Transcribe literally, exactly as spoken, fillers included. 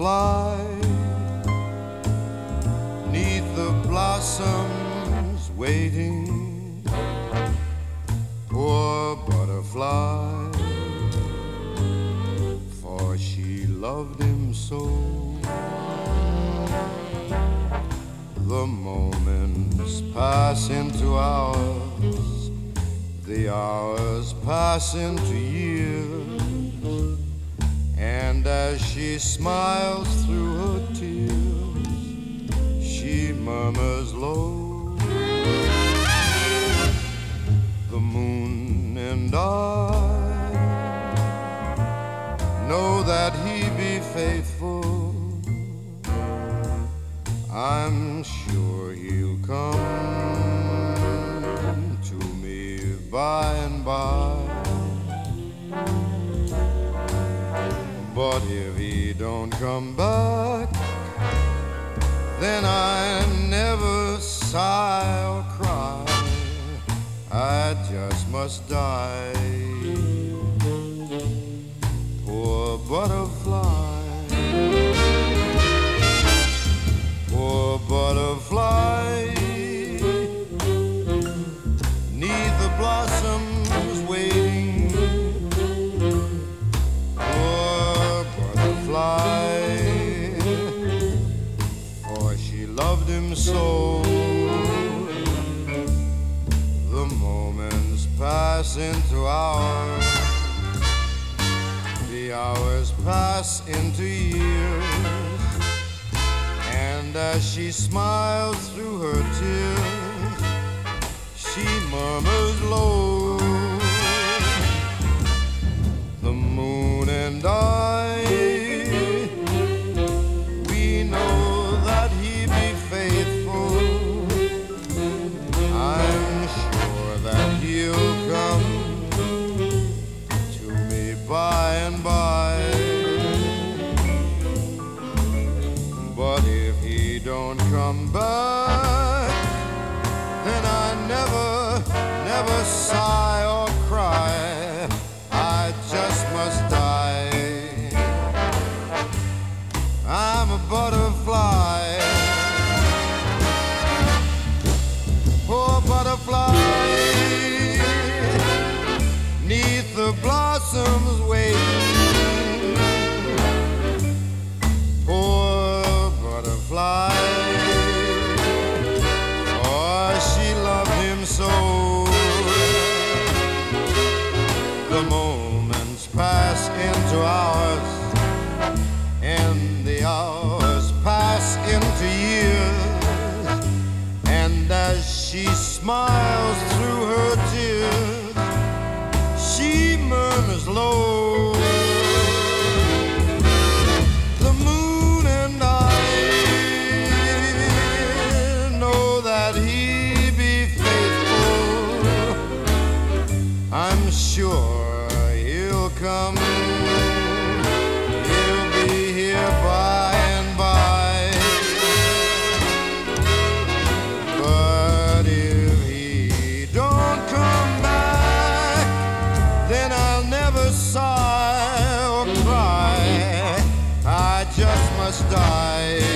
butterfly 'neath the blossoms waiting. Poor butterfly, for she loved him so. The moments pass into hours, the hours pass into years, and as she smiles through her tears, she murmurs low, the moon and I know that he be faithful. I'm sure he'll come to me by and by. But if he don't come back, then I never sigh or cry, I just must die. Poor butterfly, poor butterfly, 'neath the blossoms waiting. Poor butterfly, for she loved him so. The moments pass into hours, the hours pass into years, and as she smiles through her tears, she murmurs low, the moon and I, we know that he be faithful. I'm sure that he'll come to me by and by. But if he don't come back, then I never, never sigh or cry, I just must die. I'm a butterfly, poor butterfly, 'neath the blossoms waiting. Poor butterfly, for she loved him so. The moments pass into hours, and the hours pass into years, and as she smiles through her tears, she murmurs low, the moon and I know that he be faithful. I'm sure he'll come, he'll be here by and by. But if he don't come back, then I'll never sigh or cry, I just must die.